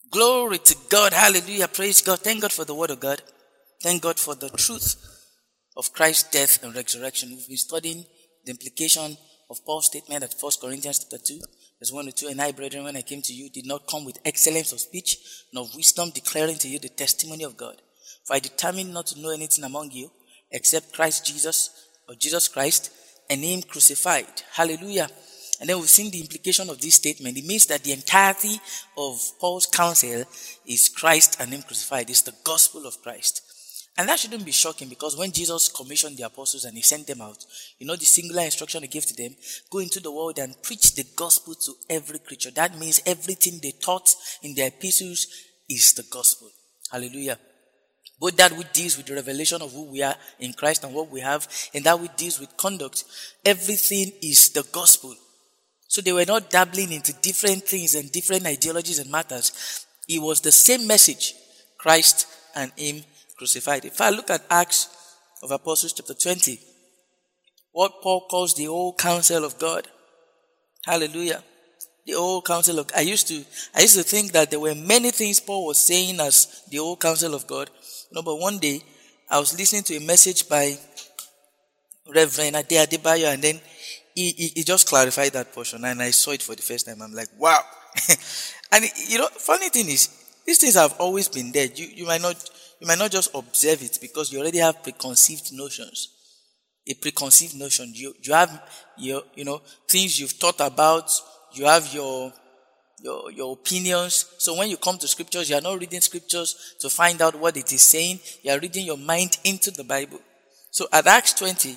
Glory to God. Hallelujah. Praise God. Thank God for the word of God. Thank God for the truth of Christ's death and resurrection. We've been studying the implication of Paul's statement at 1 Corinthians chapter 2, verse 1 to 2. And I, brethren, when I came to you, did not come with excellence of speech, nor of wisdom, declaring to you the testimony of God. For I determined not to know anything among you, except Christ Jesus, or Jesus Christ, and Him crucified. Hallelujah. And then we've seen the implication of this statement. It means that the entirety of Paul's counsel is Christ and Him crucified. It's the gospel of Christ. And that shouldn't be shocking, because when Jesus commissioned the apostles and He sent them out, the singular instruction He gave to them, go into the world and preach the gospel to every creature. That means everything they taught in their epistles is the gospel. Hallelujah. Both that which deals with the revelation of who we are in Christ and what we have, and that which deals with conduct, everything is the gospel. So they were not dabbling into different things and different ideologies and matters. It was the same message, Christ and Him crucified. If I look at Acts of Apostles chapter 20, what Paul calls the whole counsel of God. Hallelujah. The whole counsel of I used to think that there were many things Paul was saying as the whole counsel of God. But one day I was listening to a message by Reverend Ade Adebayo, and then he just clarified that portion, and I saw it for the first time. I'm like, wow. And funny thing is, these things have always been there. You might not just observe it, because you already have preconceived notions. A preconceived notion. You have your things you've thought about. You have your opinions. So when you come to scriptures, you are not reading scriptures to find out what it is saying. You are reading your mind into the Bible. So at Acts 20,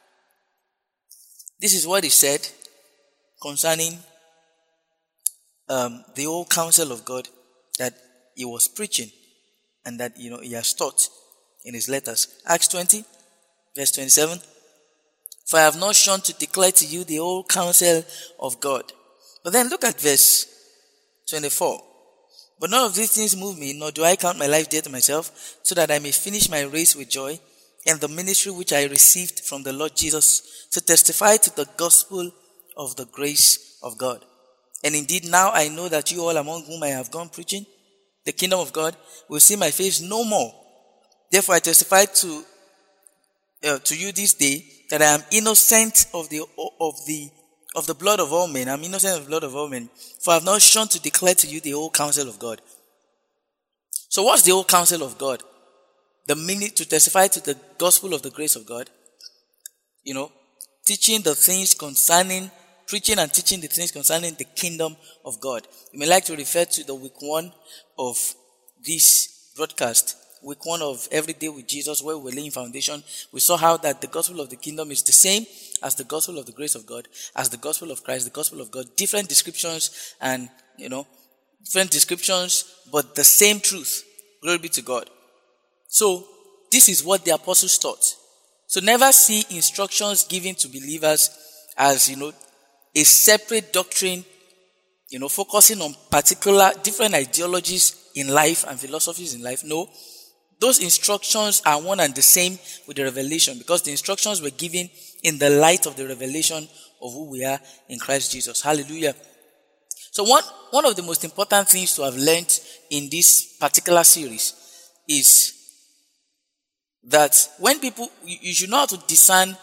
this is what he said concerning the whole counsel of God that he was preaching, and that he has taught in his letters. Acts 20, verse 27. For I have not shunned to declare to you the whole counsel of God. But then look at verse 24. But none of these things move me, nor do I count my life dear to myself, so that I may finish my race with joy, and the ministry which I received from the Lord Jesus, to testify to the gospel of the grace of God. And indeed now I know that you all among whom I have gone preaching the kingdom of God will see my face no more. Therefore I testify to you this day that I am innocent of the blood of all men. I'm innocent of the blood of all men. For I have not shunned to declare to you the whole counsel of God. So what's the whole counsel of God? The meaning to testify to the gospel of the grace of God. Teaching the things concerning, preaching and teaching the things concerning the kingdom of God. You may like to refer to the week 1 of this broadcast, week 1 of Every Day with Jesus, where we're laying foundation. We saw how that the gospel of the kingdom is the same as the gospel of the grace of God, as the gospel of Christ, the gospel of God. Different descriptions and, different descriptions, but the same truth. Glory be to God. So, this is what the apostles taught. So never see instructions given to believers as, a separate doctrine, focusing on particular different ideologies in life and philosophies in life. No, those instructions are one and the same with the revelation, because the instructions were given in the light of the revelation of who we are in Christ Jesus. Hallelujah. So one of the most important things to have learned in this particular series is that when people, you should know how to discern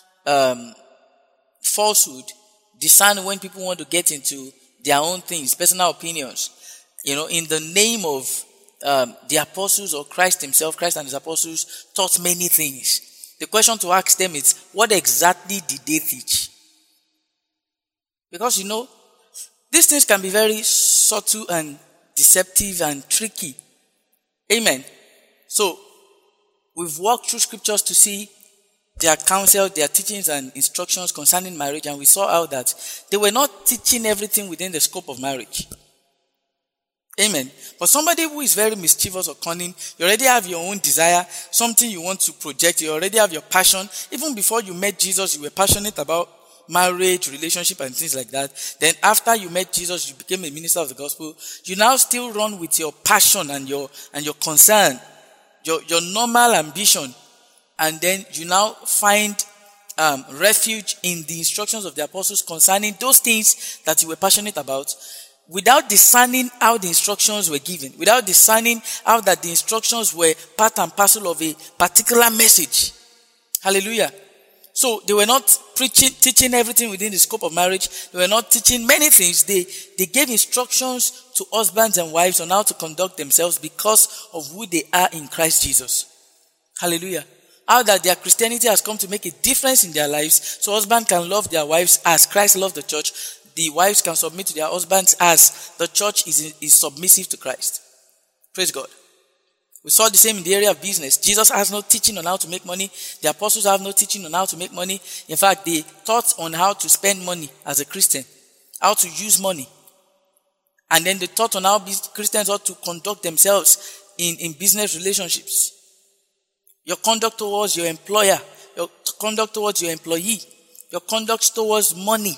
falsehood, discern when people want to get into their own things, personal opinions, in the name of the apostles or Christ himself. Christ and his apostles taught many things. The question to ask them is, what exactly did they teach? Because these things can be very subtle and deceptive and tricky. Amen. So, we've walked through scriptures to see their counsel, their teachings and instructions concerning marriage, and we saw how that they were not teaching everything within the scope of marriage. Amen. But somebody who is very mischievous or cunning, you already have your own desire, something you want to project, you already have your passion. Even before you met Jesus, you were passionate about marriage, relationship and things like that. Then after you met Jesus, you became a minister of the gospel. You now still run with your passion and your concern, your normal ambition. And then you now find refuge in the instructions of the apostles concerning those things that you were passionate about. without discerning how the instructions were given, without discerning how that the instructions were part and parcel of a particular message. Hallelujah. So they were not teaching everything within the scope of marriage. They were not teaching many things. They gave instructions to husbands and wives on how to conduct themselves because of who they are in Christ Jesus. Hallelujah. How that their Christianity has come to make a difference in their lives. So husbands can love their wives as Christ loved the church. The wives can submit to their husbands as the church is submissive to Christ. Praise God. We saw the same in the area of business. Jesus has no teaching on how to make money. The apostles have no teaching on how to make money. In fact, they taught on how to spend money as a Christian, how to use money. And then they taught on how Christians ought to conduct themselves in business relationships. Your conduct towards your employer, your conduct towards your employee, your conduct towards money.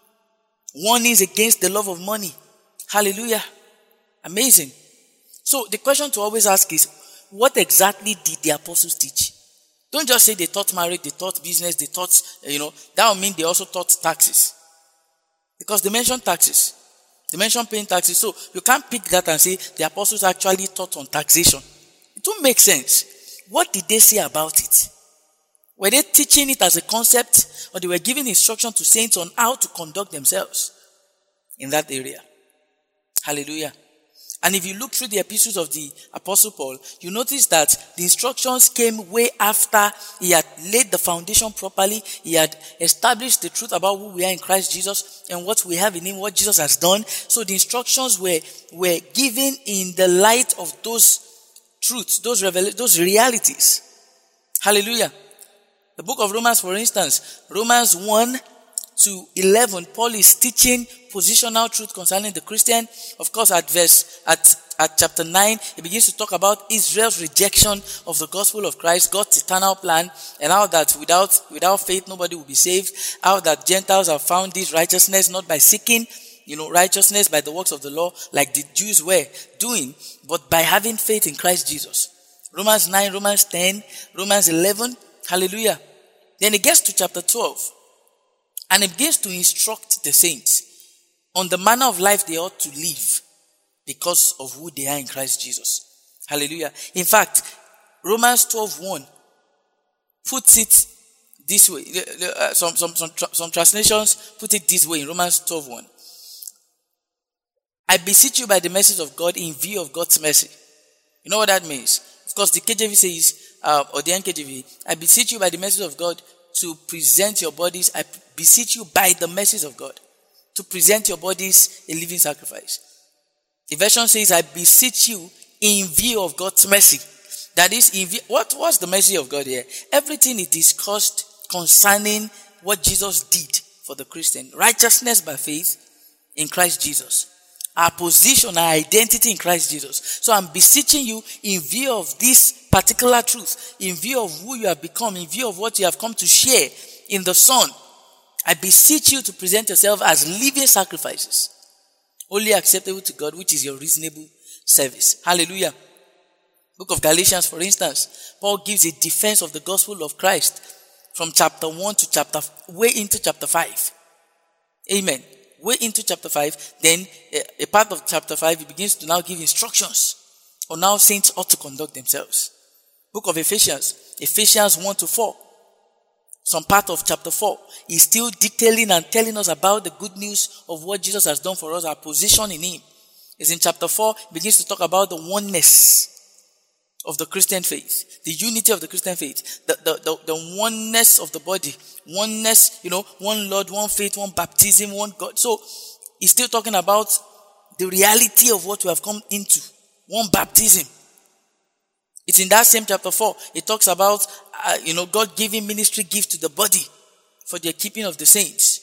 Warnings against the love of money. Hallelujah. Amazing. So the question to always ask is, what exactly did the apostles teach? Don't just say they taught marriage, they taught business, they taught, that would mean they also taught taxes. Because they mentioned taxes. They mentioned paying taxes. So you can't pick that and say the apostles actually taught on taxation. It don't make sense. What did they say about it? Were they teaching it as a concept, or they were giving instruction to saints on how to conduct themselves in that area? Hallelujah. And if you look through the epistles of the Apostle Paul, you notice that the instructions came way after he had laid the foundation properly. He had established the truth about who we are in Christ Jesus and what we have in him, what Jesus has done. So the instructions were given in the light of those truths, those realities. Hallelujah. The book of Romans, for instance, Romans 1 to 11, Paul is teaching positional truth concerning the Christian. Of course, at chapter 9, he begins to talk about Israel's rejection of the gospel of Christ, God's eternal plan, and how that without faith nobody will be saved. How that Gentiles have found this righteousness not by seeking, righteousness by the works of the law, like the Jews were doing, but by having faith in Christ Jesus. Romans 9, Romans 10, Romans 11. Hallelujah. Then it gets to chapter 12. And it begins to instruct the saints on the manner of life they ought to live because of who they are in Christ Jesus. Hallelujah. In fact, Romans 12:1 puts it this way. Some translations put it this way in Romans 12:1. I beseech you by the mercies of God in view of God's mercy. You know what that means? Of course, the KJV says, or the NKJV, I beseech you by the mercies of God to present your bodies. I beseech you by the mercies of God to present your bodies a living sacrifice. The version says, I beseech you in view of God's mercy. That is, what's the mercy of God here? Everything is discussed concerning what Jesus did for the Christian. Righteousness by faith in Christ Jesus. Our position, our identity in Christ Jesus. So I'm beseeching you in view of this particular truth, in view of who you have become, in view of what you have come to share in the Son. I beseech you to present yourself as living sacrifices, only acceptable to God, which is your reasonable service. Hallelujah. Book of Galatians, for instance, Paul gives a defense of the gospel of Christ from chapter 1 to way into chapter 5. Amen. Way into chapter 5, then a part of chapter 5, he begins to now give instructions on how saints ought to conduct themselves. Book of Ephesians 1 to 4. Some part of chapter 4 is still detailing and telling us about the good news of what Jesus has done for us, our position in him. It's in chapter 4, he begins to talk about the oneness of the Christian faith, the unity of the Christian faith, the oneness of the body, oneness, one Lord, one faith, one baptism, one God. So he's still talking about the reality of what we have come into, one baptism. It's in that same chapter 4. It talks about, God giving ministry gift to the body for the keeping of the saints.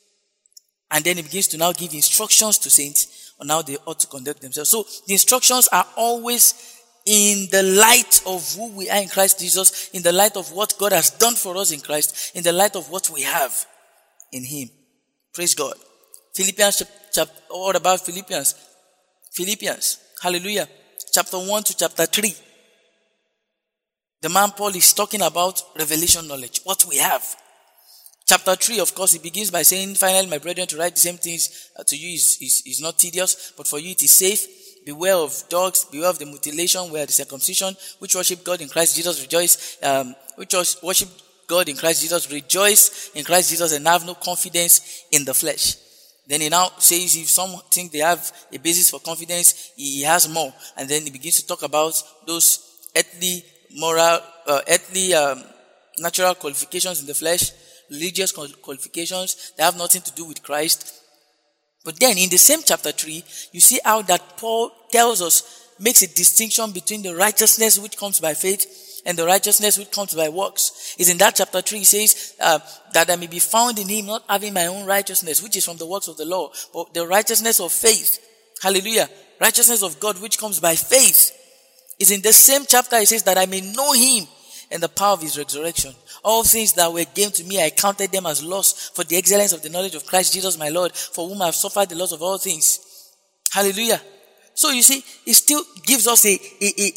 And then he begins to now give instructions to saints on how they ought to conduct themselves. So the instructions are always in the light of who we are in Christ Jesus, in the light of what God has done for us in Christ, in the light of what we have in him. Praise God. Philippians chapter, what about Philippians? Philippians, hallelujah. Chapter 1 to chapter 3. The man Paul is talking about revelation knowledge, what we have. Chapter 3, of course, it begins by saying, finally, my brethren, to write the same things to you is not tedious, but for you it is safe. Beware of dogs, beware of the mutilation, where the circumcision, which worship God in Christ Jesus, rejoice, worship God in Christ Jesus, rejoice in Christ Jesus, and have no confidence in the flesh. Then he now says, if some think they have a basis for confidence, he has more. And then he begins to talk about those earthly, moral, natural qualifications in the flesh, religious qualifications that have nothing to do with Christ. But then in the same chapter 3, you see how that Paul tells us, makes a distinction between the righteousness which comes by faith and the righteousness which comes by works. Is in that chapter 3, he says that I may be found in him, not having my own righteousness, which is from the works of the law, but the righteousness of faith. Hallelujah. Righteousness of God which comes by faith. Is in the same chapter, he says that I may know him and the power of his resurrection. All things that were gain to me, I counted them as loss for the excellence of the knowledge of Christ Jesus my Lord, for whom I have suffered the loss of all things. Hallelujah. So you see, it still gives us a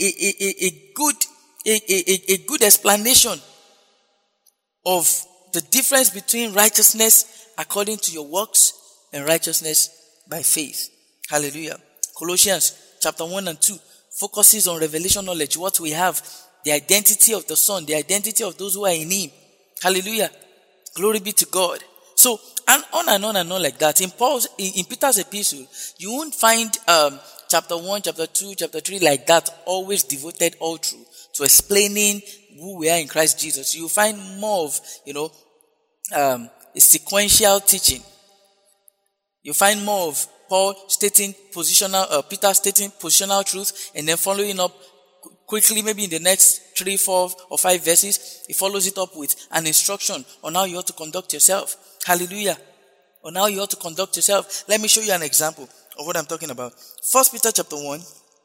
good explanation of the difference between righteousness according to your works and righteousness by faith. Hallelujah. Colossians chapter 1 and 2 focuses on revelation knowledge, what we have, the identity of the Son, the identity of those who are in him. Hallelujah. Glory be to God. So, and on and on and on like that. In Peter's epistle, you won't find chapter 1, chapter 2, chapter 3 like that, always devoted all through to explaining who we are in Christ Jesus. You find more of, a sequential teaching. You find more of Paul stating Peter stating positional truth, and then following up quickly, maybe in the next 3, 4, or 5 verses, he follows it up with an instruction on how you ought to conduct yourself. Hallelujah. On how you ought to conduct yourself. Let me show you an example of what I'm talking about. 1 Peter chapter 1.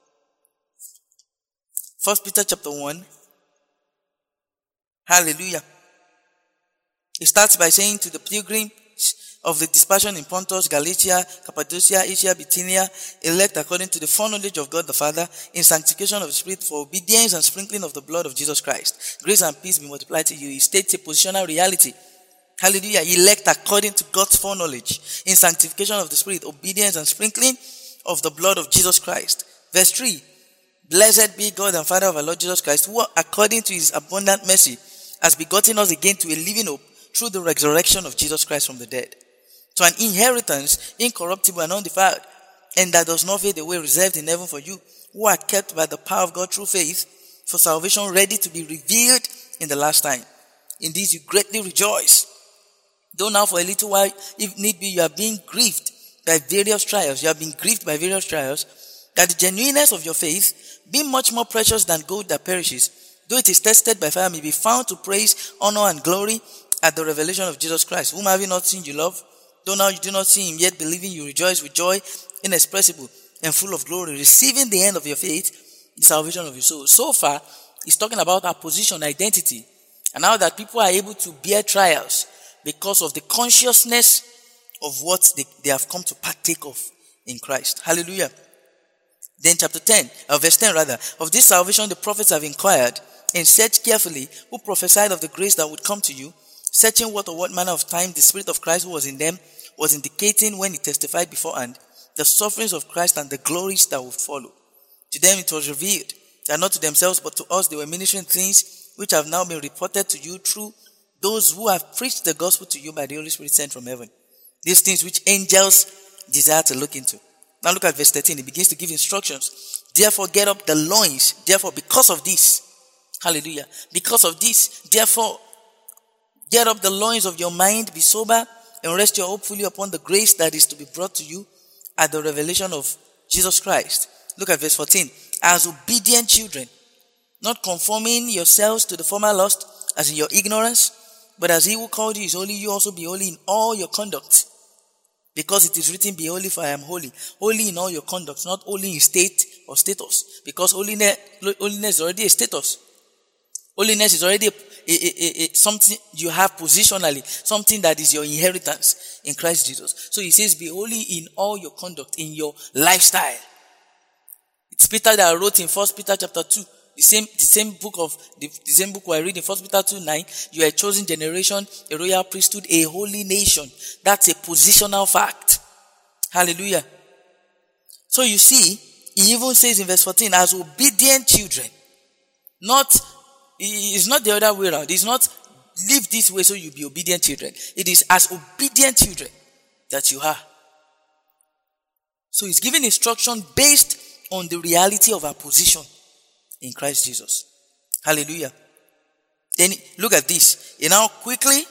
1 Peter chapter 1. Hallelujah. It starts by saying, to the pilgrims of the dispersion in Pontus, Galatia, Cappadocia, Asia, Bithynia, elect according to the foreknowledge of God the Father, in sanctification of the Spirit, for obedience and sprinkling of the blood of Jesus Christ. Grace and peace be multiplied to you. He states a positional reality. Hallelujah. Elect according to God's foreknowledge, in sanctification of the Spirit, obedience and sprinkling of the blood of Jesus Christ. Verse 3. Blessed be God and Father of our Lord Jesus Christ, who according to his abundant mercy has begotten us again to a living hope through the resurrection of Jesus Christ from the dead, to an inheritance incorruptible and undefiled, and that does not fade away, reserved in heaven for you, who are kept by the power of God through faith, for salvation ready to be revealed in the last time. In this you greatly rejoice, though now for a little while, if need be, you are being grieved by various trials. You have been grieved by various trials, that the genuineness of your faith, being much more precious than gold that perishes, though it is tested by fire, may be found to praise, honor, and glory at the revelation of Jesus Christ, whom having not seen you love, though now you do not see him, yet believing you rejoice with joy inexpressible and full of glory, receiving the end of your faith, the salvation of your soul. So far, he's talking about our position, identity, and how that people are able to bear trials because of the consciousness of what they have come to partake of in Christ. Hallelujah. Then chapter 10, verse 10 rather, of this salvation the prophets have inquired and searched carefully, who prophesied of the grace that would come to you, searching what manner of time the Spirit of Christ who was in them was indicating when he testified beforehand the sufferings of Christ and the glories that would follow. To them it was revealed that not to themselves but to us they were ministering things which have now been reported to you through those who have preached the gospel to you by the Holy Spirit sent from heaven. These things which angels desire to look into. Now look at verse 13. He begins to give instructions. Therefore get up the loins. Therefore, because of this. Hallelujah. Because of this. Therefore, get up the loins of your mind. Be sober and rest your hope fully upon the grace that is to be brought to you at the revelation of Jesus Christ. Look at verse 14. As obedient children, not conforming yourselves to the former lust, as in your ignorance, but as he who called you is holy, you also be holy in all your conduct. Because it is written, be holy for I am holy. Holy in all your conduct, not only in state or status. Because holiness is already a status. Holiness is already something you have positionally, something that is your inheritance in Christ Jesus. So he says, be holy in all your conduct, in your lifestyle. It's Peter that wrote in 1 Peter chapter 2, The same book we're reading, 1 Peter 2:9. You are a chosen generation, a royal priesthood, a holy nation. That's a positional fact. Hallelujah. So you see, he even says in verse 14, as obedient children. It's not the other way around. It's not live this way so you'll be obedient children. It is as obedient children that you are. So he's giving instruction based on the reality of our position in Christ Jesus. Hallelujah. Then look at this. Now quickly,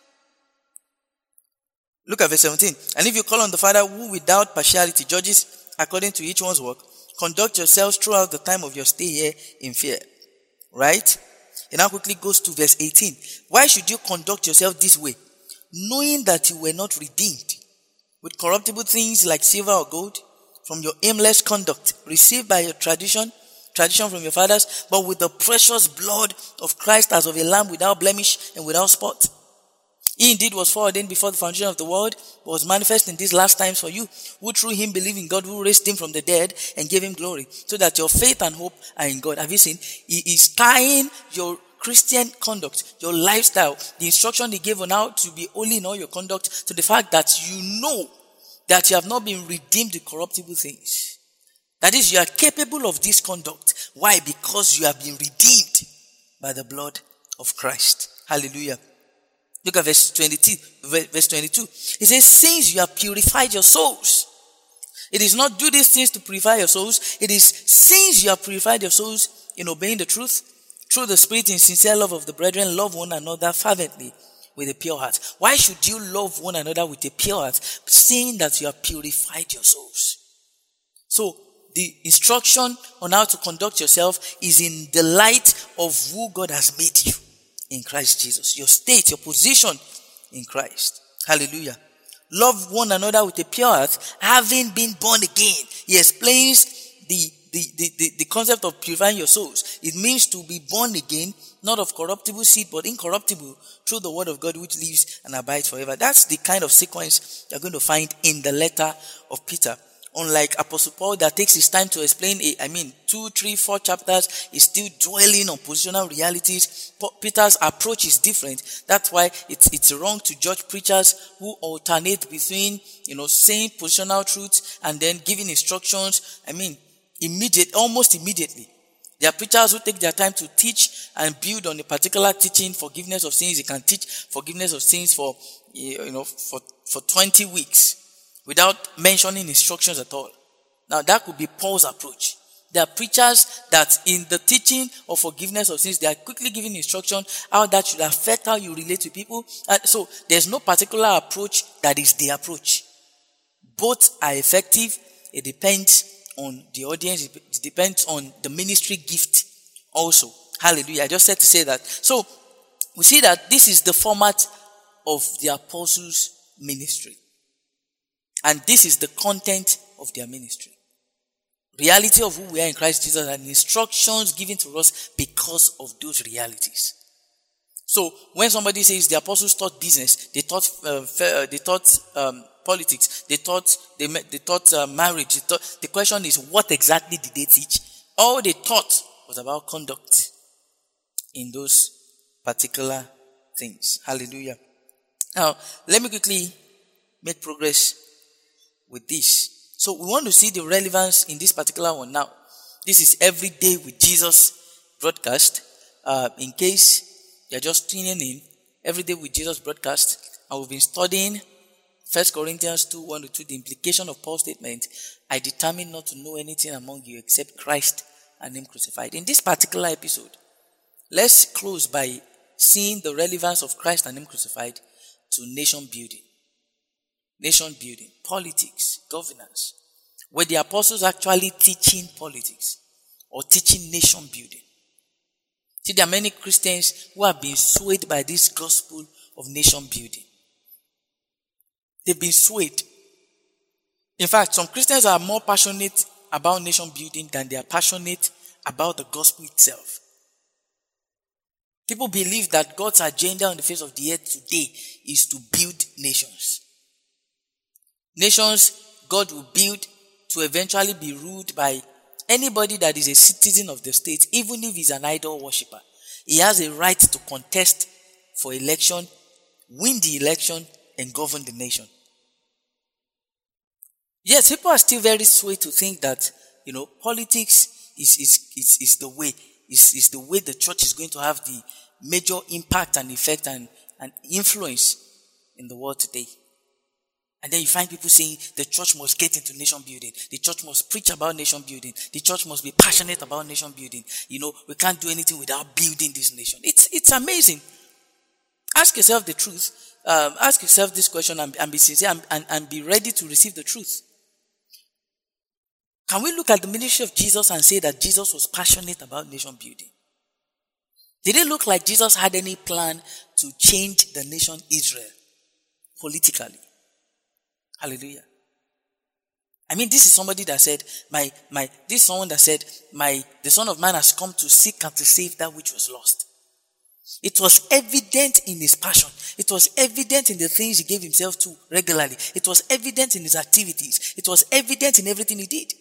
look at verse 17. And if you call on the Father who without partiality judges according to each one's work, conduct yourselves throughout the time of your stay here in fear. Right? It now quickly goes to verse 18. Why should you conduct yourself this way? Knowing that you were not redeemed with corruptible things like silver or gold from your aimless conduct received by your tradition from your fathers, but with the precious blood of Christ as of a lamb without blemish and without spot. He indeed was foreordained before the foundation of the world, but was manifest in these last times for you, who through him believe in God, who raised him from the dead and gave him glory, so that your faith and hope are in God. Have you seen? He is tying your Christian conduct, your lifestyle, the instruction he gave on how to be holy in all your conduct, to the fact that you know that you have not been redeemed with corruptible things. That is, you are capable of this conduct. Why? Because you have been redeemed by the blood of Christ. Hallelujah. Look at verse 22. It says, since you have purified your souls. It is not do these things to purify your souls. It is since you have purified your souls in obeying the truth, through the Spirit in sincere love of the brethren, love one another fervently with a pure heart. Why should you love one another with a pure heart? Seeing that you have purified your souls. So, the instruction on how to conduct yourself is in the light of who God has made you in Christ Jesus. Your state, your position in Christ. Hallelujah. Love one another with a pure heart, having been born again. He explains the concept of purifying your souls. It means to be born again, not of corruptible seed, but incorruptible, through the word of God which lives and abides forever. That's the kind of sequence you're going to find in the letter of Peter. Unlike Apostle Paul that takes his time to explain 2, 3, 4 chapters, is still dwelling on positional realities. Peter's approach is different. That's why it's wrong to judge preachers who alternate between, saying positional truths and then giving instructions. Almost immediately. There are preachers who take their time to teach and build on a particular teaching, forgiveness of sins. They can teach forgiveness of sins for 20 weeks. Without mentioning instructions at all. Now that could be Paul's approach. There are preachers that in the teaching of forgiveness of sins, they are quickly giving instruction how that should affect how you relate to people. So there's no particular approach that is the approach. Both are effective. It depends on the audience. It depends on the ministry gift also. Hallelujah. I just said to say that. So we see that this is the format of the apostles' ministry. And this is the content of their ministry. Reality of who we are in Christ Jesus and instructions given to us because of those realities. So when somebody says the apostles taught business, they taught politics, they taught marriage. The question is, what exactly did they teach? All they taught was about conduct in those particular things. Hallelujah. Now, let me quickly make progress with this. So we want to see the relevance in this particular one now. This is Everyday with Jesus broadcast. In case you're just tuning in, Everyday with Jesus broadcast, and we've been studying 1 Corinthians 2:1-2, the implication of Paul's statement, I determined not to know anything among you except Christ and Him crucified. In this particular episode, let's close by seeing the relevance of Christ and Him crucified to nation building. Nation building, politics, governance. Were the apostles actually teaching politics or teaching nation building? See, there are many Christians who have been swayed by this gospel of nation building. They've been swayed. In fact, some Christians are more passionate about nation building than they are passionate about the gospel itself. People believe that God's agenda on the face of the earth today is to build nations. Nations God will build to eventually be ruled by anybody that is a citizen of the state, even if he's an idol worshipper, he has a right to contest for election, win the election, and govern the nation. Yes, people are still very swayed to think that, politics is the way. Is the way the church is going to have the major impact and effect and influence in the world today. And then you find people saying the church must get into nation building. The church must preach about nation building. The church must be passionate about nation building. We can't do anything without building this nation. It's amazing. Ask yourself the truth. Ask yourself this question and be sincere and be ready to receive the truth. Can we look at the ministry of Jesus and say that Jesus was passionate about nation building? Did it look like Jesus had any plan to change the nation Israel politically? Hallelujah. I mean, this is somebody that said, the Son of Man has come to seek and to save that which was lost. It was evident in his passion. It was evident in the things he gave himself to regularly. It was evident in his activities. It was evident in everything he did.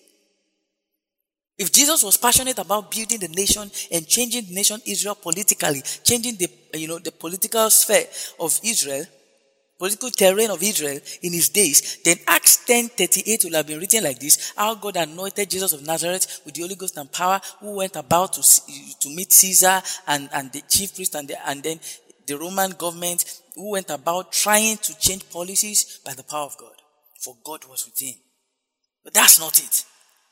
If Jesus was passionate about building the nation and changing the nation Israel politically, changing the political sphere of Israel, political terrain of Israel in his days, then Acts 10:38 will have been written like this: how God anointed Jesus of Nazareth with the Holy Ghost and power, who went about to meet Caesar and the chief priest and then the Roman government, who went about trying to change policies by the power of God. For God was with him. But that's not it.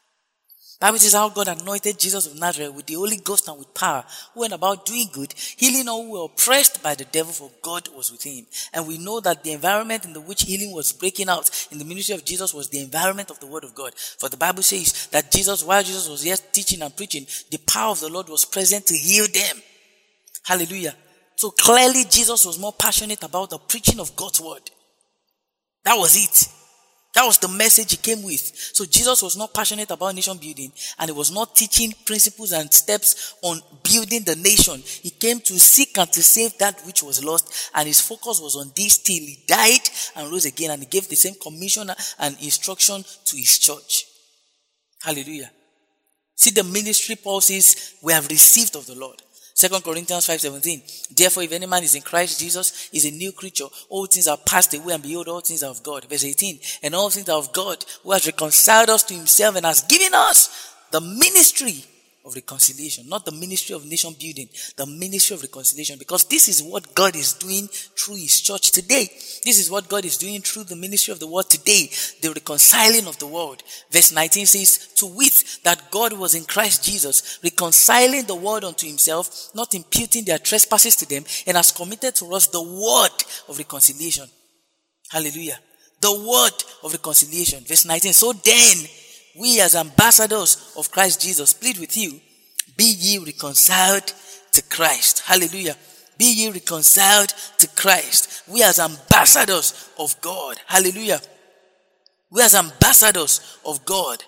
The Bible says how God anointed Jesus of Nazareth with the Holy Ghost and with power, who went about doing good, healing all who were oppressed by the devil, for God was with him. And we know that the environment in which healing was breaking out in the ministry of Jesus was the environment of the Word of God. For the Bible says that while Jesus was yet teaching and preaching, the power of the Lord was present to heal them. Hallelujah. So clearly Jesus was more passionate about the preaching of God's Word. That was it. That was the message he came with. So Jesus was not passionate about nation building, and he was not teaching principles and steps on building the nation. He came to seek and to save that which was lost, and his focus was on this till he died and rose again, and he gave the same commission and instruction to his church. Hallelujah. See the ministry Paul says we have received of the Lord. 2 Corinthians 5:17. Therefore, if any man is in Christ Jesus, is a new creature. All things are passed away, and behold, all things are of God. Verse 18. And all things are of God, who has reconciled us to himself and has given us the ministry of reconciliation. Not the ministry of nation building, the ministry of reconciliation. Because this is what God is doing through his church today. This is what God is doing through the ministry of the word today. The reconciling of the world. Verse 19 says, to wit, that God was in Christ Jesus, reconciling the world unto himself, not imputing their trespasses to them, and has committed to us the word of reconciliation. Hallelujah. The word of reconciliation. Verse 19. So then, we as ambassadors of Christ Jesus plead with you, be ye reconciled to Christ. Hallelujah. Be ye reconciled to Christ. We as ambassadors of God. Hallelujah. We as ambassadors of God.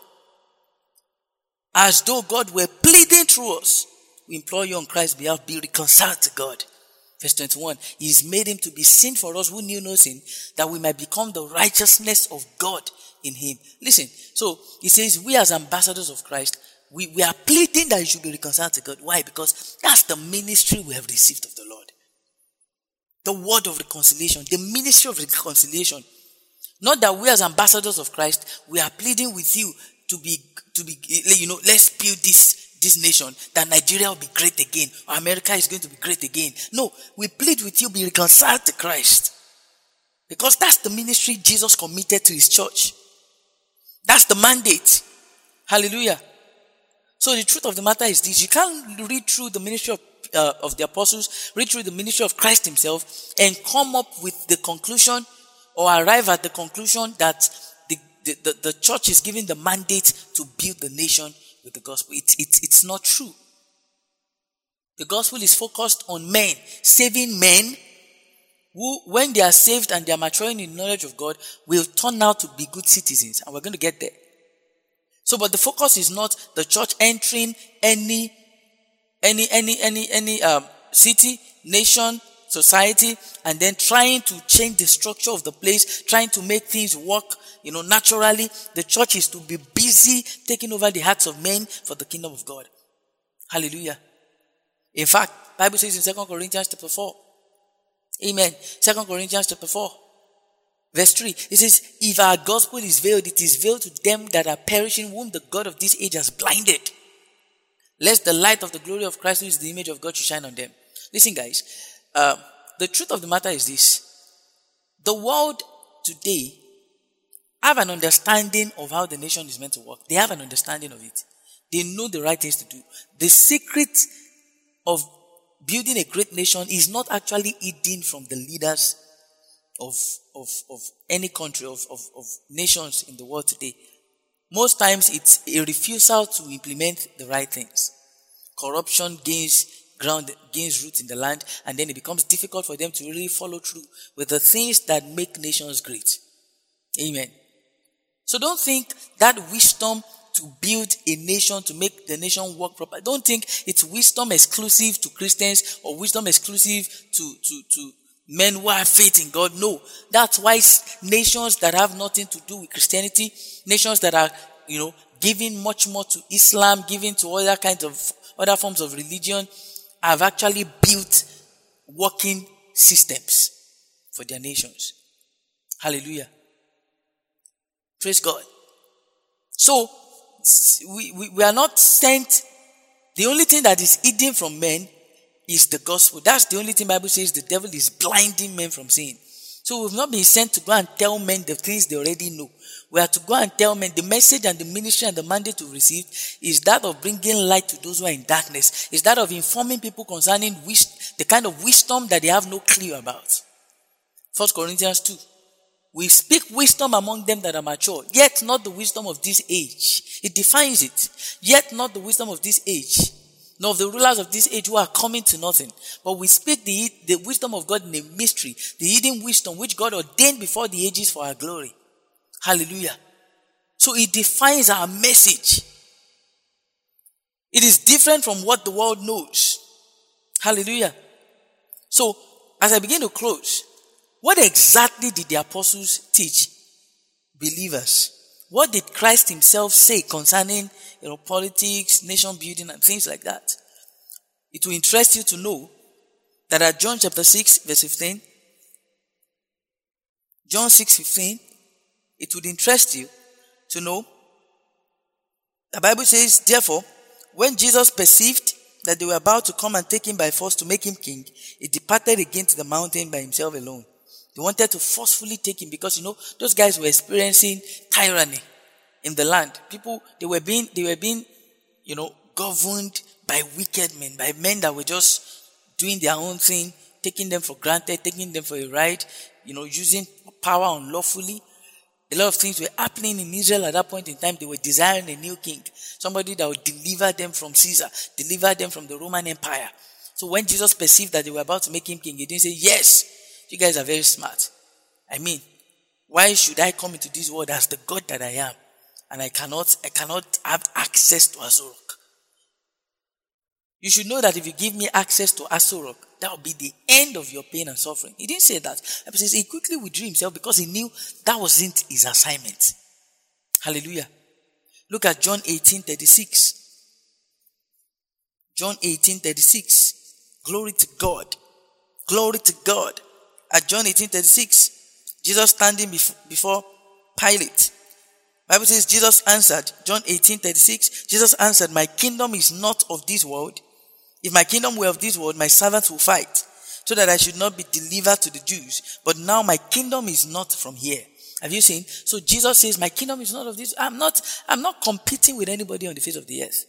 As though God were pleading through us. We implore you on Christ's behalf, be reconciled to God. Verse 21. He has made him to be sin for us who knew no sin, that we might become the righteousness of God in him. Listen, so he says we as ambassadors of Christ, we are pleading that you should be reconciled to God. Why? Because that's the ministry we have received of the Lord. The word of reconciliation, the ministry of reconciliation. Not that we as ambassadors of Christ, we are pleading with you to be, let's build this nation, that Nigeria will be great again, or America is going to be great again. No, we plead with you, be reconciled to Christ. Because that's the ministry Jesus committed to his church. That's the mandate. Hallelujah. So the truth of the matter is this. You can't read through the ministry of the apostles, read through the ministry of Christ himself, and come up with the conclusion or arrive at the conclusion that the church is given the mandate to build the nation with the gospel. It's not true. The gospel is focused on men, saving men who, when they are saved and they are maturing in knowledge of God, will turn out to be good citizens. And we're going to get there. So, but the focus is not the church entering any city, nation, society, and then trying to change the structure of the place, trying to make things work, naturally. The church is to be busy taking over the hearts of men for the kingdom of God. Hallelujah. In fact, Bible says in 2 Corinthians chapter 4. Amen. 2 Corinthians chapter 4. Verse 3. It says, if our gospel is veiled, it is veiled to them that are perishing, whom the God of this age has blinded. Lest the light of the glory of Christ, who is the image of God, should shine on them. Listen, guys. The truth of the matter is this. The world today have an understanding of how the nation is meant to work. They have an understanding of it. They know the right things to do. The secret of building a great nation is not actually hidden from the leaders of any country, of nations in the world today. Most times it's a refusal to implement the right things. Corruption gains root in the land, and then it becomes difficult for them to really follow through with the things that make nations great. Amen. So don't think that wisdom to build a nation, to make the nation work properly. Don't think it's wisdom exclusive to Christians or wisdom exclusive to men who have faith in God. No. That's why nations that have nothing to do with Christianity, nations that are, giving much more to Islam, giving to other forms of religion, have actually built working systems for their nations. Hallelujah. Praise God. So, we are not sent. The only thing that is hidden from men is the gospel. That's the only thing the Bible says the devil is blinding men from seeing. So we've not been sent to go and tell men the things they already know. We are to go and tell men the message and the ministry and the mandate to receive is that of bringing light to those who are in darkness. Is that of informing people concerning the kind of wisdom that they have no clue about. 1 Corinthians 2. We speak wisdom among them that are mature, yet not the wisdom of this age. It defines it. Yet not the wisdom of this age, nor of the rulers of this age who are coming to nothing. But we speak the wisdom of God in a mystery, the hidden wisdom which God ordained before the ages for our glory. Hallelujah. So it defines our message. It is different from what the world knows. Hallelujah. So, as I begin to close, what exactly did the apostles teach believers? What did Christ himself say concerning, politics, nation building, and things like that? It will interest you to know that at John chapter 6, verse 15, John 6:15, it would interest you to know. The Bible says, therefore, when Jesus perceived that they were about to come and take him by force to make him king, he departed again to the mountain by himself alone. They wanted to forcefully take him because, those guys were experiencing tyranny in the land. People, they were being, governed by wicked men, by men that were just doing their own thing, taking them for granted, taking them for a ride, using power unlawfully. A lot of things were happening in Israel at that point in time. They were desiring a new king, somebody that would deliver them from Caesar, deliver them from the Roman Empire. So when Jesus perceived that they were about to make him king, he didn't say, yes, you guys are very smart. Why should I come into this world as the God that I am? And I cannot have access to Asorok. You should know that if you give me access to Asorok, that will be the end of your pain and suffering. He didn't say that. He says he quickly withdrew himself because he knew that wasn't his assignment. Hallelujah. Look at John 18:36. John 18:36. Glory to God. Glory to God. At John 18:36, Jesus standing before Pilate. Bible says Jesus answered, John 18:36, Jesus answered, my kingdom is not of this world. If my kingdom were of this world, my servants will fight, so that I should not be delivered to the Jews. But now my kingdom is not from here. Have you seen? So Jesus says, my kingdom is not of this. I'm not competing with anybody on the face of the earth.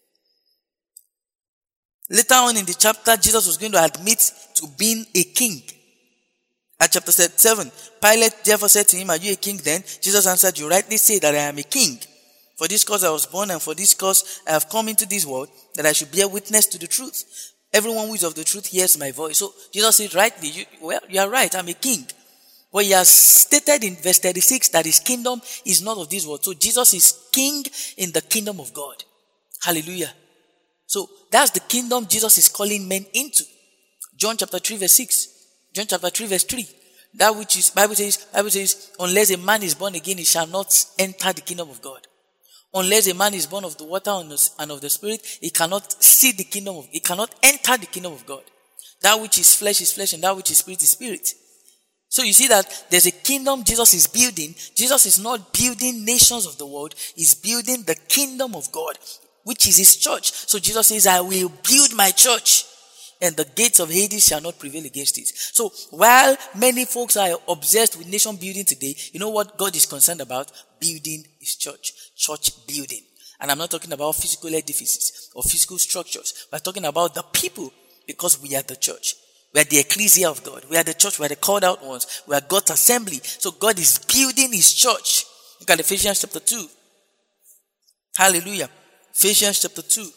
Later on in the chapter, Jesus was going to admit to being a king. At chapter 7, Pilate therefore said to him, are you a king then? Jesus answered, you rightly say that I am a king. For this cause I was born, and for this cause I have come into this world, that I should bear witness to the truth. Everyone who is of the truth hears my voice. So Jesus said, rightly, you are right, I'm a king. But he has stated in verse 36 that his kingdom is not of this world. So Jesus is king in the kingdom of God. Hallelujah. So that's the kingdom Jesus is calling men into. John chapter 3 verse 6. John chapter 3 verse 3. That which is, Bible says, unless a man is born again, he shall not enter the kingdom of God. Unless a man is born of the water and of the Spirit, he cannot see the kingdom of, he cannot enter the kingdom of God. That which is flesh, and that which is spirit. So you see that there's a kingdom Jesus is building. Jesus is not building nations of the world. He's building the kingdom of God, which is his church. So Jesus says, I will build my church, and the gates of Hades shall not prevail against it. So while many folks are obsessed with nation building today, you know what God is concerned about? Building his church. Church building. And I'm not talking about physical edifices or physical structures. We're talking about the people, because we are the church. We are the ecclesia of God. We are the church. We are the called out ones. We are God's assembly. So God is building his church. Look at Ephesians chapter 2. Hallelujah. Ephesians chapter 2.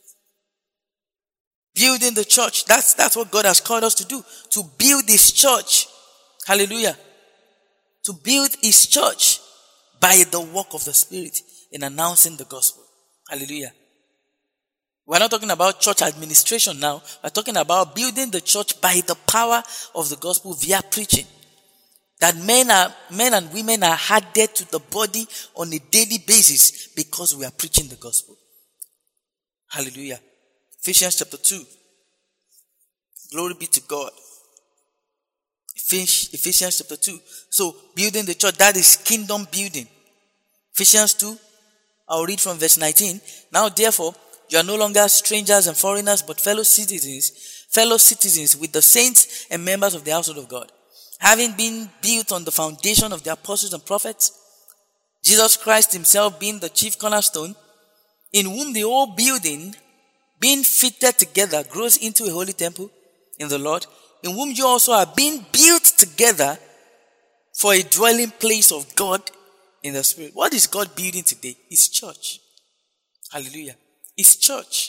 Building the church. That's what God has called us to do. To build his church. Hallelujah. To build his church by the work of the Spirit in announcing the gospel. Hallelujah. We're not talking about church administration now. We're talking about building the church by the power of the gospel via preaching. That men and women are added to the body on a daily basis because we are preaching the gospel. Hallelujah. Ephesians chapter 2. Glory be to God. Ephesians chapter 2. So, building the church, that is kingdom building. Ephesians 2, I'll read from verse 19. Now, therefore, you are no longer strangers and foreigners, but fellow citizens with the saints and members of the household of God, having been built on the foundation of the apostles and prophets, Jesus Christ himself being the chief cornerstone, in whom the whole building, being fitted together, grows into a holy temple in the Lord, in whom you also are being built together for a dwelling place of God in the Spirit. What is God building today? His church. Hallelujah. His church.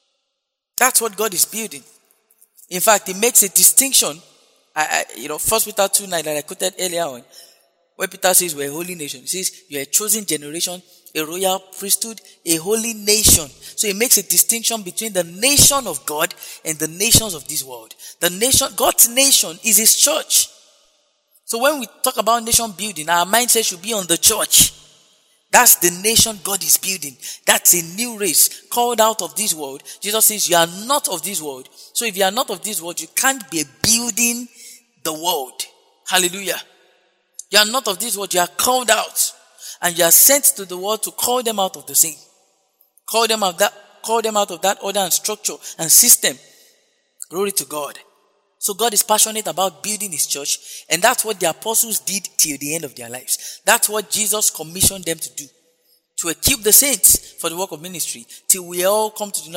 That's what God is building. In fact, he makes a distinction. 1 Peter 2:9 that I quoted earlier on, where Peter says we're a holy nation. He says you're a chosen generation, a royal priesthood, a holy nation. So he makes a distinction between the nation of God and the nations of this world. The nation, God's nation, is his church. So when we talk about nation building, our mindset should be on the church. That's the nation God is building. That's a new race called out of this world. Jesus says you are not of this world. So if you are not of this world, you can't be building the world. Hallelujah. You are not of this world. You are called out. And you are sent to the world to call them out of the sin. Call them out of that order and structure and system. Glory to God. So God is passionate about building his church, and that's what the apostles did till the end of their lives. That's what Jesus commissioned them to do. To equip the saints for the work of ministry, till we all come to the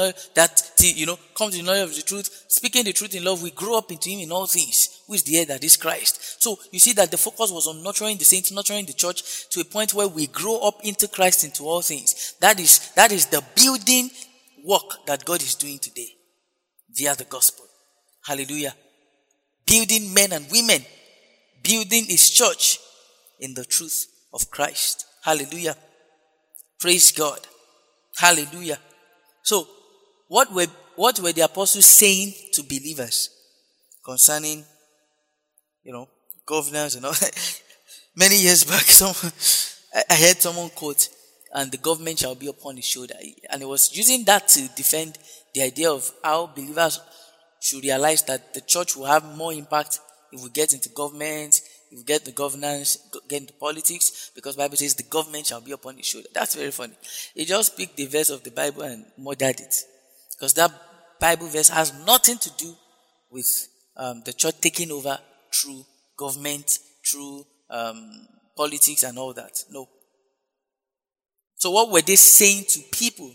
knowledge of the truth, speaking the truth in love, we grow up into him in all things, who is the head, that is Christ. So you see that the focus was on nurturing the saints, nurturing the church, to a point where we grow up into Christ, into all things. That is the building work that God is doing today via the gospel. Hallelujah. Building men and women, building his church in the truth of Christ. Hallelujah. Praise God. Hallelujah. So, what were the apostles saying to believers concerning, governance and all that? Many years back, I heard someone quote, and the government shall be upon his shoulder. And he was using that to defend the idea of how believers should realize that the church will have more impact if we get into government, if we get the governance, get into politics, because the Bible says the government shall be upon his shoulder. That's very funny. He just picked the verse of the Bible and murdered it. Because that Bible verse has nothing to do with the church taking over through government, through politics and all that. No. So what were they saying to people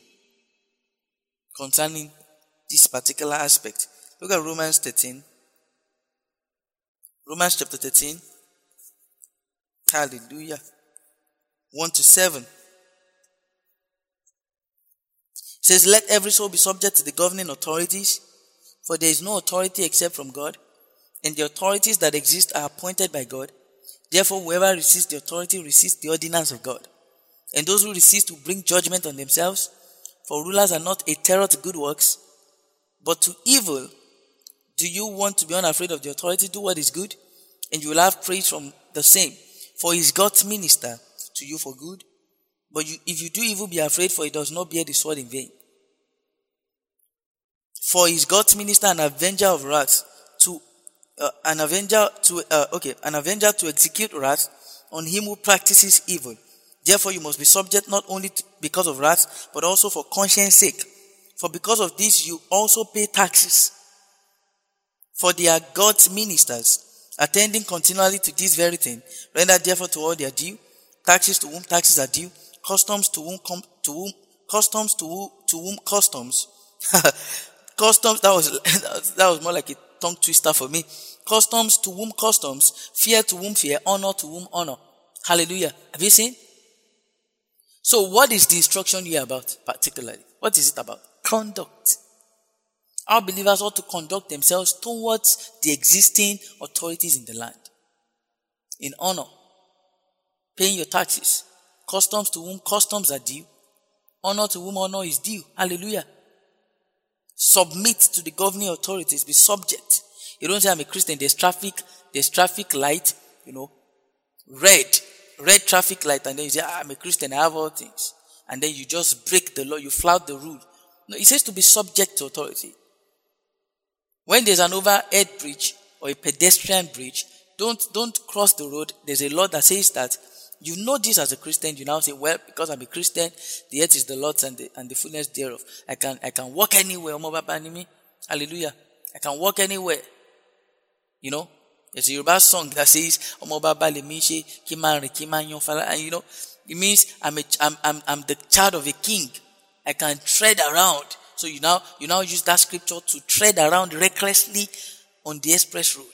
concerning this particular aspect? Look at Romans 13. Romans chapter 13. Hallelujah. 1-7. It says, let every soul be subject to the governing authorities, for there is no authority except from God, and the authorities that exist are appointed by God. Therefore, whoever resists the authority resists the ordinance of God. And those who resist will bring judgment on themselves, for rulers are not a terror to good works, but to evil. Do you want to be unafraid of the authority? Do what is good, and you will have praise from the same. For he is God's minister to you for good. But if you do evil, be afraid, for he does not bear the sword in vain. For he is God's minister, an avenger of wrath, an avenger to execute wrath on him who practices evil. Therefore you must be subject not only because of wrath, but also for conscience sake. For because of this you also pay taxes. For they are God's ministers, attending continually to this very thing. Render therefore to all their due, taxes to whom taxes are due, customs to whom customs. Customs, that was more like a tongue twister for me. Customs to whom customs, fear to whom fear, honor to whom honor. Hallelujah. Have you seen? So what is the instruction here about particularly? What is it about? Conduct. Our believers ought to conduct themselves towards the existing authorities in the land. In honor. Paying your taxes. Customs to whom customs are due. Honor to whom honor is due. Hallelujah. Submit to the governing authorities. Be subject. You don't say I'm a Christian. There's traffic light, red traffic light, and then you say, I'm a Christian, I have all things. And then you just break the law, you flout the rule. No, it says to be subject to authority. When there's an overhead bridge or a pedestrian bridge, don't cross the road. There's a law that says that you know this as a Christian. You now say, well, because I'm a Christian, the earth is the Lord's and the fullness thereof. I can walk anywhere. Hallelujah. I can walk anywhere. There's a Yoruba song that says, and it means I'm the child of a king. I can tread around. So you now use that scripture to tread around recklessly on the express road.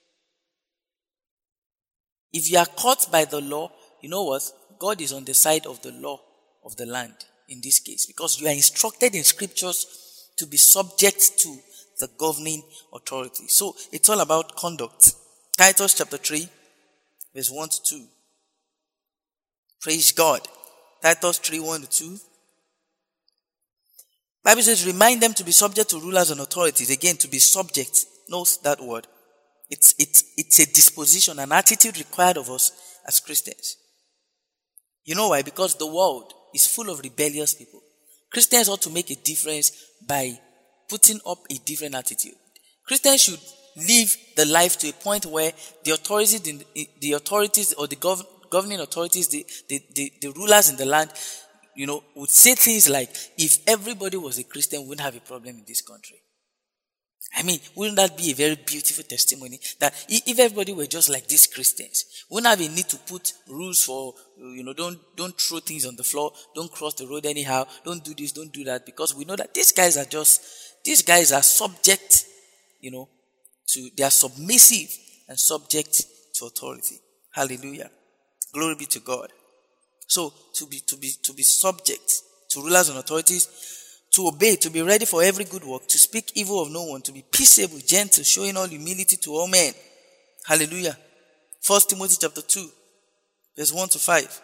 If you are caught by the law, you know what? God is on the side of the law of the land in this case, because you are instructed in scriptures to be subject to the governing authority. So it's all about conduct. Titus chapter 3, verse 1 to 2. Praise God. Titus 3, 1 to 2. Bible says, remind them to be subject to rulers and authorities. Again, to be subject. Note that word. It's a disposition, an attitude required of us as Christians. You know why? Because the world is full of rebellious people. Christians ought to make a difference by putting up a different attitude. Christians should live the life to a point where the authorities or the governing authorities, the rulers in the land, would say things like, if everybody was a Christian, we wouldn't have a problem in this country. I mean, wouldn't that be a very beautiful testimony? That if everybody were just like these Christians, we wouldn't have a need to put rules for, don't throw things on the floor, don't cross the road anyhow, don't do this, don't do that, because we know that these guys are subject, they are submissive and subject to authority. Hallelujah. Glory be to God. So, to be subject to rulers and authorities, to obey, to be ready for every good work, to speak evil of no one, to be peaceable, gentle, showing all humility to all men. Hallelujah. 1 Timothy chapter 2, verse 1 to 5.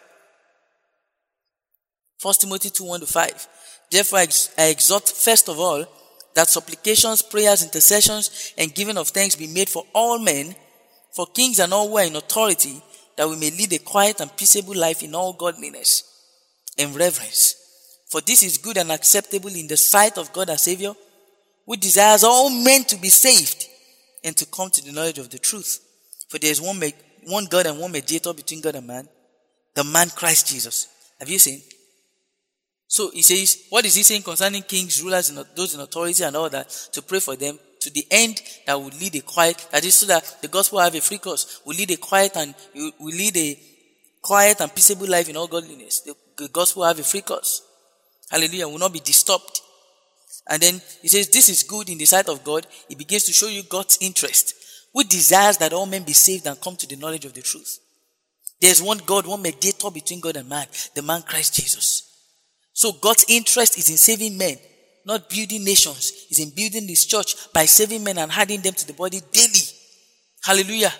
1 Timothy 2, 1 to 5. Therefore I exhort first of all that supplications, prayers, intercessions, and giving of thanks be made for all men, for kings and all who are in authority, that we may lead a quiet and peaceable life in all godliness and reverence. For this is good and acceptable in the sight of God our Savior, who desires all men to be saved and to come to the knowledge of the truth. For there is one God and one mediator between God and man, the man Christ Jesus. Have you seen? So he says, what is he saying concerning kings, rulers, and those in authority and all that? To pray for them to the end that will lead a quiet, that is so that the gospel will have a free course, will lead a quiet and peaceable life in all godliness. The gospel will have a free course. Hallelujah, will not be disturbed. And then he says, this is good in the sight of God. He begins to show you God's interest, who desires that all men be saved and come to the knowledge of the truth. There's one God, one mediator between God and man, the man Christ Jesus. So God's interest is in saving men, not building nations. It's in building this church by saving men and adding them to the body daily. Hallelujah.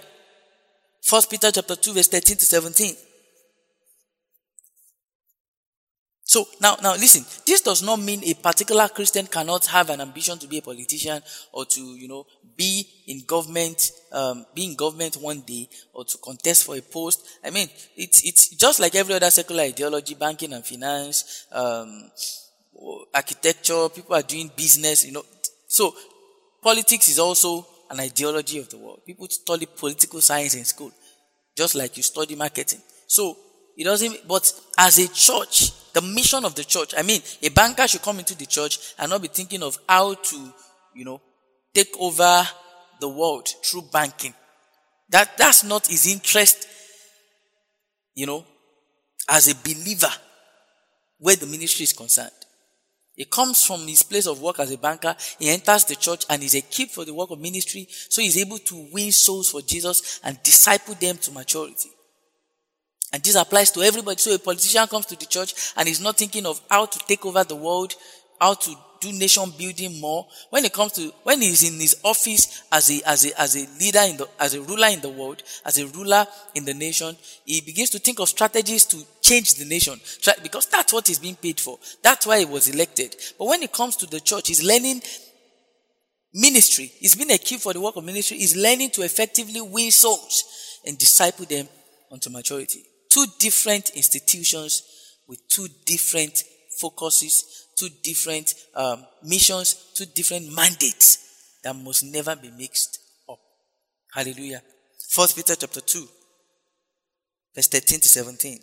1 Peter chapter 2, verse 13 to 17. So now listen, this does not mean a particular Christian cannot have an ambition to be a politician or to, be in government one day or to contest for a post. I mean, it's just like every other secular ideology, banking and finance, architecture, people are doing business, So politics is also an ideology of the world. People study political science in school, just like you study marketing. So it doesn't, but as a church, the mission of the church, a banker should come into the church and not be thinking of how to, take over the world through banking. That's not his interest, as a believer where the ministry is concerned. He comes from his place of work as a banker, he enters the church and is equipped for the work of ministry, so he's able to win souls for Jesus and disciple them to maturity. And this applies to everybody. So a politician comes to the church and is not thinking of how to take over the world, how to do nation building more. When he's in his office as a leader as a ruler in the world, as a ruler in the nation, he begins to think of strategies to change the nation. Because that's what he's being paid for. That's why he was elected. But when it comes to the church, he's learning ministry. He's been equipped for the work of ministry. He's learning to effectively win souls and disciple them unto maturity. Two different institutions with two different focuses, two different missions, two different mandates that must never be mixed up. Hallelujah. 1 Peter chapter 2, verse 13 to 17.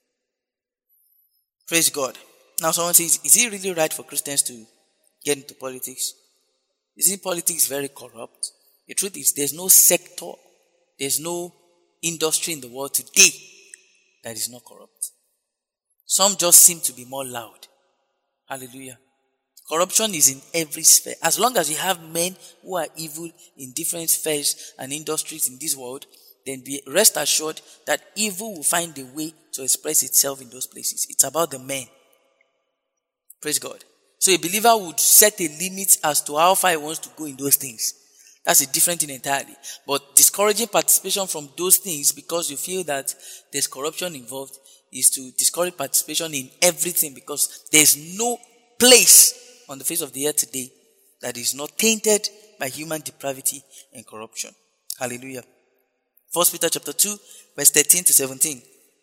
Praise God. Now someone says, is it really right for Christians to get into politics? Isn't politics very corrupt? The truth is, there's no sector, there's no industry in the world today that is not corrupt. Some just seem to be more loud. Hallelujah. Corruption is in every sphere. As long as you have men who are evil in different spheres and industries in this world, then be rest assured that evil will find a way to express itself in those places. It's about the men. Praise God. So a believer would set a limit as to how far he wants to go in those things. That's a different thing entirely. But discouraging participation from those things because you feel that there's corruption involved is to discourage participation in everything, because there's no place on the face of the earth today that is not tainted by human depravity and corruption. Hallelujah. 1 Peter chapter 2, verse 13 to 17.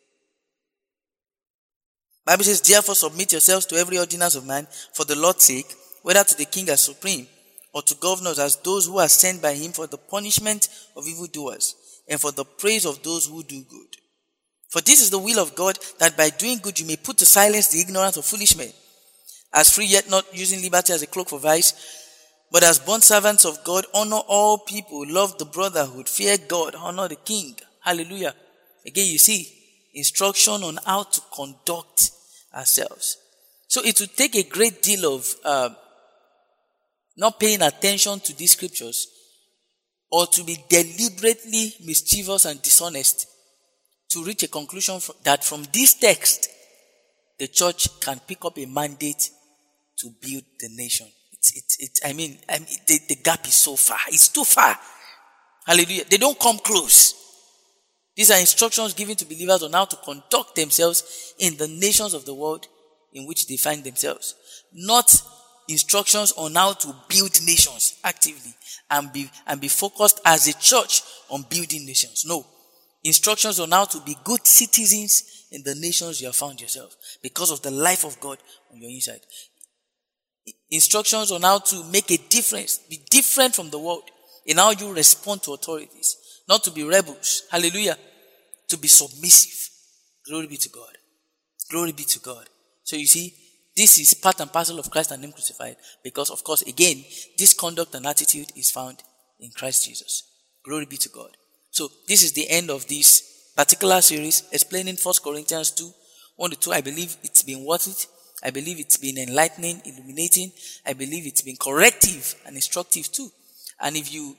Bible says, therefore submit yourselves to every ordinance of man for the Lord's sake, whether to the king as supreme, or to governors as those who are sent by him for the punishment of evildoers, and for the praise of those who do good. For this is the will of God, that by doing good you may put to silence the ignorance of foolish men. As free, yet not using liberty as a cloak for vice, but as bondservants of God, honor all people, love the brotherhood, fear God, honor the king. Hallelujah. Again, you see, instruction on how to conduct ourselves. So it would take a great deal of not paying attention to these scriptures, or to be deliberately mischievous and dishonest, to reach a conclusion that from this text, the church can pick up a mandate to build the nation. The gap is so far. It's too far. Hallelujah. They don't come close. These are instructions given to believers on how to conduct themselves in the nations of the world in which they find themselves. Not instructions on how to build nations actively and be focused as a church on building nations. No. Instructions on how to be good citizens in the nations you have found yourself because of the life of God on your inside. Instructions on how to make a difference, be different from the world in how you respond to authorities. Not to be rebels. Hallelujah. To be submissive. Glory be to God. Glory be to God. So you see, this is part and parcel of Christ and Him crucified, because of course, again, this conduct and attitude is found in Christ Jesus. Glory be to God. So this is the end of this particular series explaining 1 Corinthians 2, 1 to 2. I believe it's been worth it. I believe it's been enlightening, illuminating. I believe it's been corrective and instructive too. And if you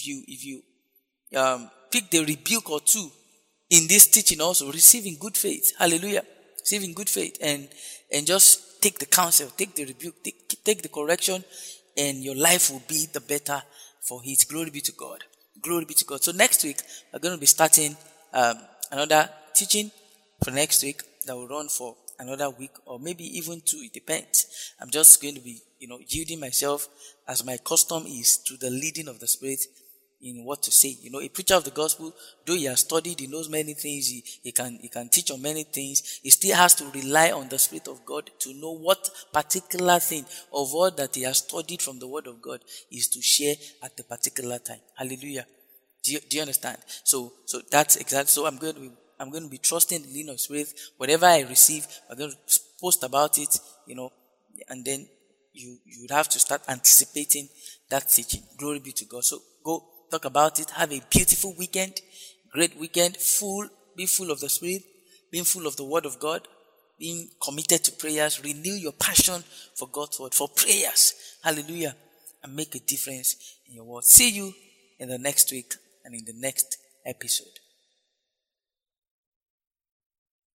pick the rebuke or two in this teaching also, receive in good faith. Hallelujah. Receive in good faith and just take the counsel, take the rebuke, take the correction, and your life will be the better for it. Glory be to God. Glory be to God. So next week, we're going to be starting another teaching for next week that will run for another week or maybe even two. It depends. I'm just going to be, yielding myself as my custom is to the leading of the Spirit in what to say. A preacher of the gospel, though he has studied, he knows many things, he can teach on many things, he still has to rely on the Spirit of God to know what particular thing of all that he has studied from the Word of God is to share at the particular time. Hallelujah. Do you understand? So that's exactly. So I'm going to be trusting the leading of Spirit. Whatever I receive, I'm going to post about it, and then you would have to start anticipating that teaching. Glory be to God. So go talk about it. Have a beautiful weekend, great weekend, be full of the Spirit, being full of the Word of God, being committed to prayers. Renew your passion for God's Word, for prayers. Hallelujah. And make a difference in your world. See you in the next week and in the next episode.